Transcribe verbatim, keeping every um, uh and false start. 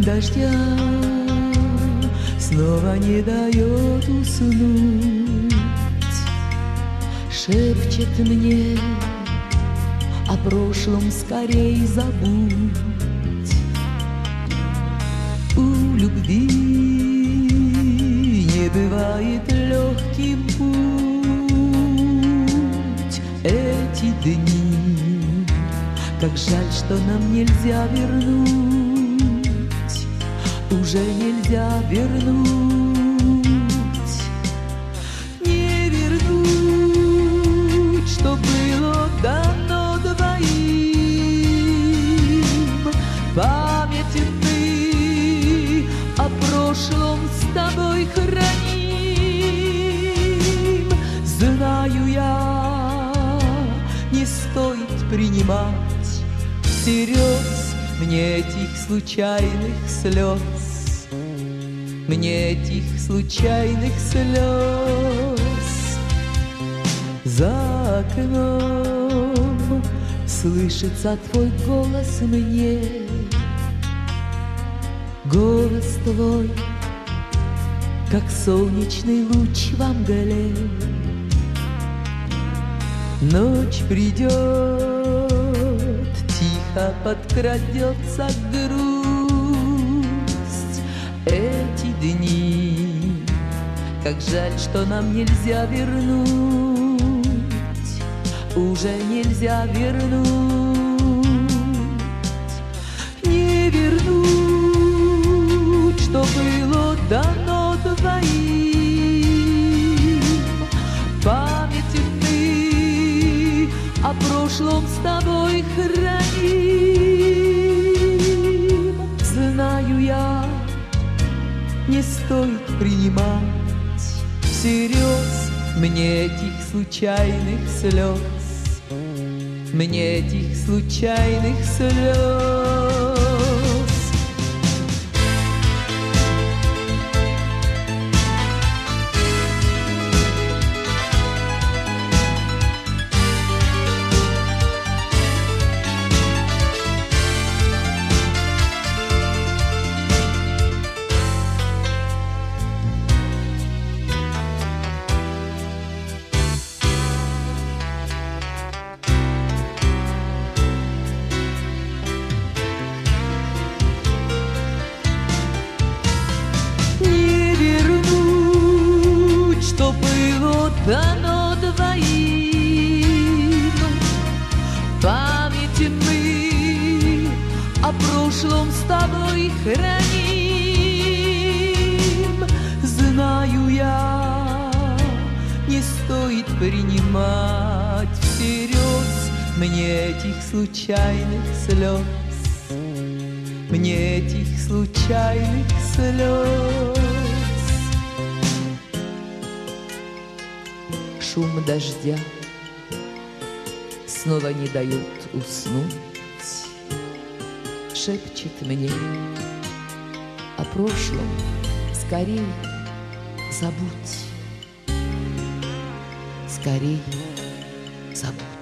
дождя снова не дает уснуть, шепчет мне о прошлом скорей забудь. У любви не бывает легким путь. Эти дни, как жаль, что нам нельзя вернуть, уже нельзя вернуть, не вернуть, что было дано двоим. Память мы о прошлом с тобой храним. Знаю я, не стоит принимать всерьез мне этих случайных слез, мне этих случайных слез. За окном слышится твой голос мне, голос твой, как солнечный луч во мгле. Ночь придет, тихо подкрадется грусть. Эти дни, как жаль, что нам нельзя вернуть, уже нельзя вернуть, не вернуть, что было дано двоим. Память мы о прошлом с тобой храним. Знаю я, не стоит принимать всерьез мне этих случайных слез, мне этих случайных слез. Дано двоим. Память мы о прошлом с тобой храним. Знаю я, не стоит принимать всерьез мне этих случайных слез, мне этих случайных слез. Шум дождя снова не дает уснуть, шепчет мне о прошлом скорей забудь, скорей забудь.